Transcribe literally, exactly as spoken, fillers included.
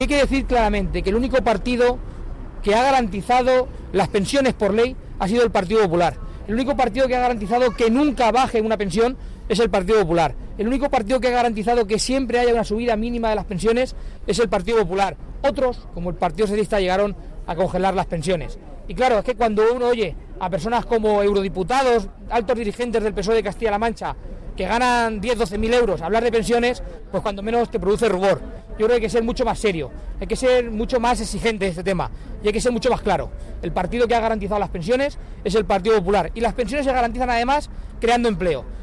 Hay que decir claramente que el único partido que ha garantizado las pensiones por ley ha sido el Partido Popular. El único partido que ha garantizado que nunca baje una pensión es el Partido Popular. El único partido que ha garantizado que siempre haya una subida mínima de las pensiones es el Partido Popular. Otros, como el Partido Socialista, llegaron a congelar las pensiones. Y claro, es que cuando uno oye a personas como eurodiputados, altos dirigentes del P S O E de Castilla-La Mancha, que ganan diez, doce mil euros, hablar de pensiones, pues cuando menos te produce rubor. Yo creo que hay que ser mucho más serio, hay que ser mucho más exigente de este tema y hay que ser mucho más claro. El partido que ha garantizado las pensiones es el Partido Popular y las pensiones se garantizan además creando empleo.